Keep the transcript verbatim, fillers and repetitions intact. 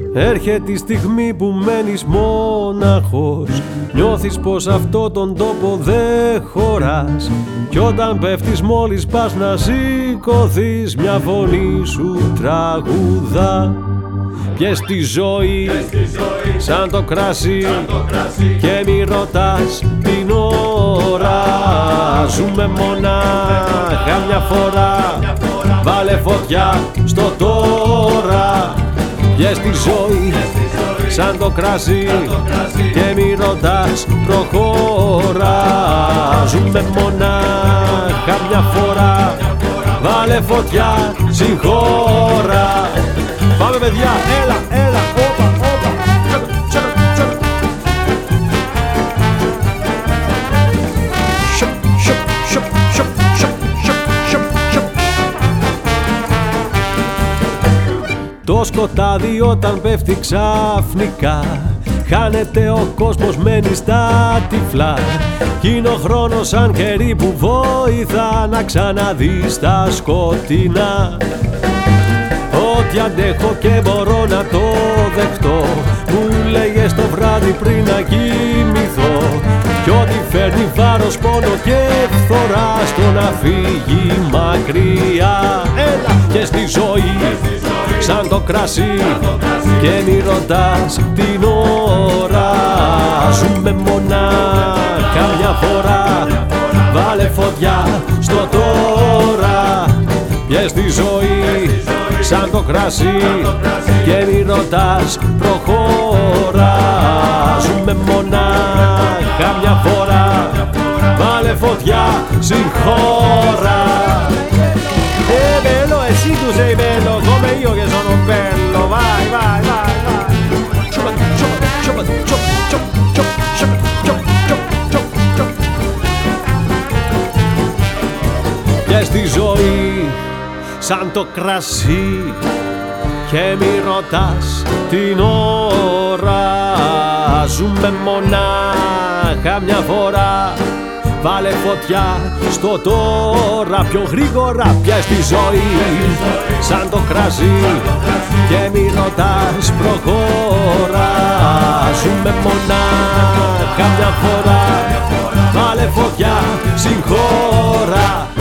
Έρχεται η στιγμή που μένεις μόναχος, νιώθεις πως αυτό τον τόπο δεν χωράς, κι όταν πέφτεις μόλις πας να σηκωθείς, μια φωνή σου τραγουδά. Πιες τη ζωή σαν το κράσι και μη ρωτάς την ώρα. Ζούμε μονάχα μια φορά, βάλε φωτιά στο τώρα. Πιες τη ζωή σαν το κράσι και μη ρωτάς, προχώρα. Ζούμε μονάχα μια φορά, βάλε φωτιά στην χώρα. Πάμε παιδιά, έλα, έλα, όπα, όπα. Τσακα, τσακα, το σκοτάδι όταν πέφτει ξαφνικά, χάνεται ο κόσμος, μένει στα τυφλά. Κι είναι ο χρόνος σαν χέρι που βοηθά να ξαναδείς τα σκοτεινά. Ό,τι αντέχω και μπορώ να το δεχτώ, μου λέγες το βράδυ πριν να κοιμηθώ. Κι ό,τι φέρνει βάρος, πόνο και φθορά, στο να φύγει μακριά. Έλα και στη ζωή σαν το κράσι και μη ρωτάς την ώρα. Ζούμε μονάχα μια φορά, βάλε φωτιά στο τώρα. Πιες τη ζωή σαν το κράσι και μη ρωτάς, προχώρα. Ζούμε μονάχα μια φορά, βάλε φωτιά στην χώρα. Eh bello, e sì tu sei bello, come io che sono bello, vai, vai, vai, vai. Ciupa, ciupa, ciupa, ciupa, ciupa, ciupa, ciupa, ciupa, ciupa, ciupa. Πιες τη ζωή σαν το κρασί και μη ρωτάς την ώρα. Ζούμε μονάχα μια φορά, βάλε φωτιά στο τώρα. Πιο γρήγορα πιες τη ζωή σαν το κρασί και μη ρωτάς, προχώρα. Ζούμε μονάχα μια φορά, βάλε φωτιά στην χώρα.